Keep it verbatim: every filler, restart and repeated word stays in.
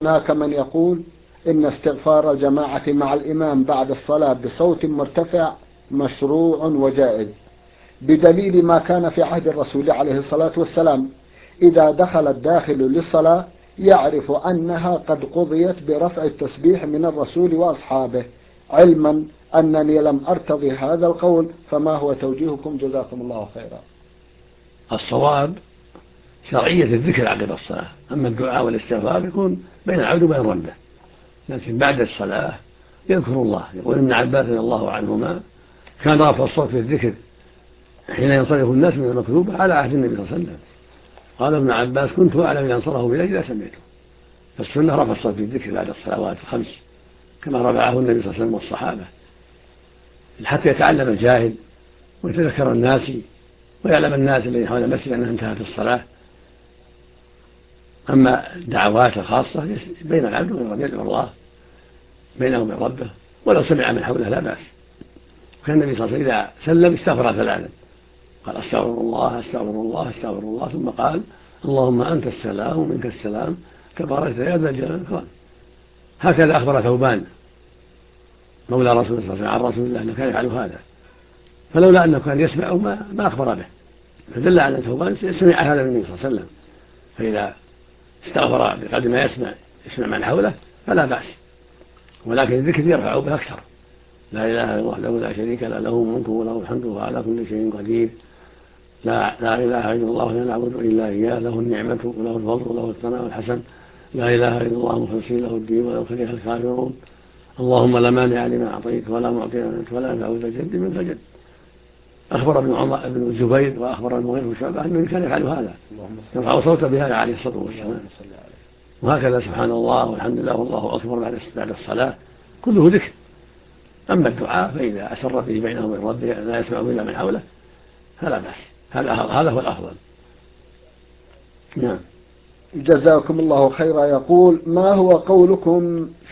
هناك من يقول إن استغفار الجماعة مع الإمام بعد الصلاة بصوت مرتفع مشروع وجائز، بدليل ما كان في عهد الرسول عليه الصلاة والسلام إذا دخل الداخل للصلاة يعرف أنها قد قضيت برفع التسبيح من الرسول وأصحابه، علما أنني لم أرتضي هذا القول، فما هو توجيهكم جزاكم الله خيرا؟ الصواب شرعية الذكر عقب الصلاة، أما الدعاء والاستغفار يكون بين العبد وبين ربه، لكن بعد الصلاة يذكر الله. يقول ابن عباس رضي الله عنهما كان رفع الصوت في الذكر حين ينصرف الناس من المكتوبة على عهد النبي صلى الله عليه وسلم. قال ابن عباس كنت أعلم إذا انصرفوا بي إذا سمعته. فالسنة رفع الصوت في الذكر بعد الصلوات الخمس كما رفعه النبي صلى الله عليه وسلم والصحابة، حتى يتعلم الجاهل ويتذكر الناس ويعلم الناس الذين حول المسجد أنها انتهت الصلاة. أما الدعوات الخاصة بين العبد وبين ربه، يدعو الله بينه وبين ربه ولو سمع من حوله لا بأس. وكان النبي صلى الله عليه وسلم إذا سلم استغفر ثلاثا، قال أستغفر الله أستغفر الله أستغفر الله، ثم قال اللهم أنت السلام ومنك السلام تباركت يا ذا الجلال والإكرام. هكذا أخبر ثوبان مولى رسول الله صلى الله عليه وسلم عن رسول الله أنه كان يفعل هذا، فلولا أنه كان يسمع ما, ما أخبر به، فدل على أن ثوبان سمع هذا من النبي صلى الله عليه وسلم، فإذا استغفر بقدر ما يسمع يسمع من حوله فلا بأس، ولكن الذكر يرفع به أكثر. لا إله إلا الله وحده لا شريك له له الملك وله الحمد وهو على كل شيء قدير، لا, لا إله إلا الله لا نعبد إلا إياه، له النعمة وله الفضل وله الثناء الحسن، لا إله إلا الله مخلصين له الدين ولو كره الكافرون، اللهم لا مانع لما أعطيت ولا معطي لما ولا ينفع ذا الجد منك الجد. أخبر ابن عمر بن الزبير وأخبر المغيرة بن شعبة أنه كان يفعل هذا، يرفع صوته بهذا عليه الصلاة والسلام. وهكذا سبحان الله والحمد لله والله أكبر بعد الصلاة كله ذكر. أما الدعاء فإذا أسر به بينه وبين ربه لا يسمع إلا من حوله فلا بأس، هذا هذا هو الأفضل. نعم. جزاكم الله خيرا. يقول ما هو قولكم